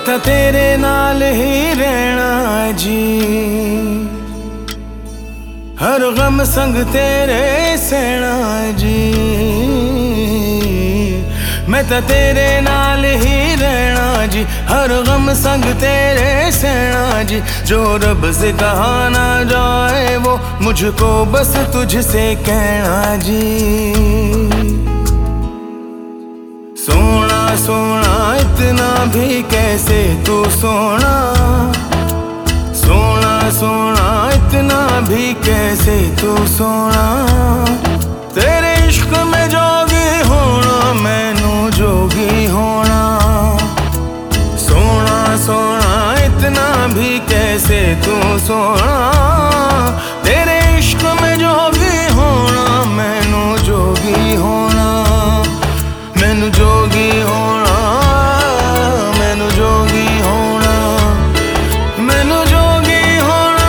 था तेरे नाल ही रहना जी, हर गम संग तेरे सहना जी। मैं था तेरे नाल ही रहना जी, हर गम संग तेरे सहना जी। जो रब से कहा ना जाए वो मुझको बस तुझसे कहना जी। सोना सोना इतना भी कैसे तू सोना, सोना सोना इतना भी कैसे तू सोना। तेरे इश्क में जोगी होना मैनू जोगी होना। सोना सोना इतना भी कैसे तू सोना। तेरे इश्क में जोगी होना मैनू जोगी होना। मैनू जोगी होना, मैनू जोगी होना, मैनू जोगी होना।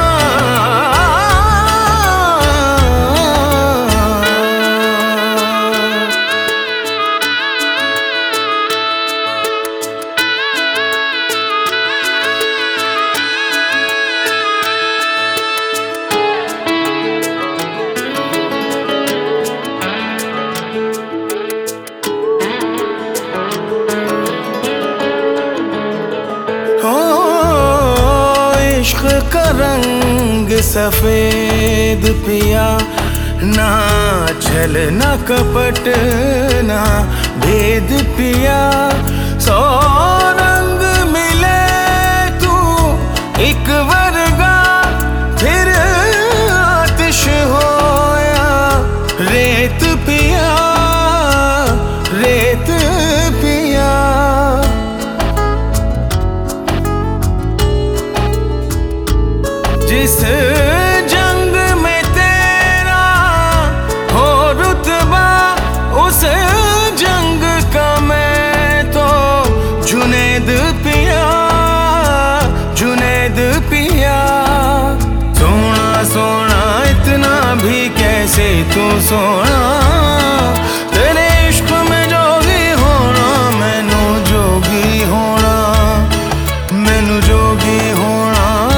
इश्क का रंग सफेद पिया, ना छल ना कपट ना भेद पिया। सौ रंग मिले तू एक वर्गा, फिर आतिश होया रेत पिया, रेत पिया। जिस जंग में तेरा हो रुतबा, उस जंग का मैं तो जुनैद पिया, जुनैद पिया। सोना सोना इतना भी कैसे तू सोना। तेरे इश्क में जोगी होना मैनू जोगी होना। मैनू जोगी होना,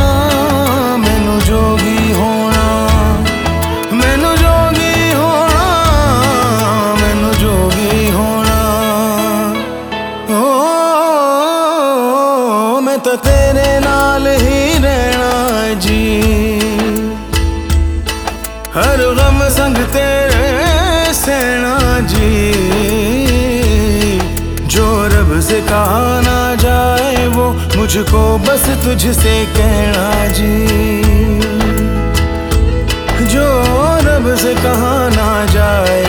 जोगी होना, मैनू जोगी होना, मैनू जोगी होना। ओ मैं तो तेरे नाल ही रहना जी, हर गम संग तेरे सहना जी। जो रब से कहा ना जाए वो मुझको बस तुझसे कहना जी। जो रब से कहा ना जाए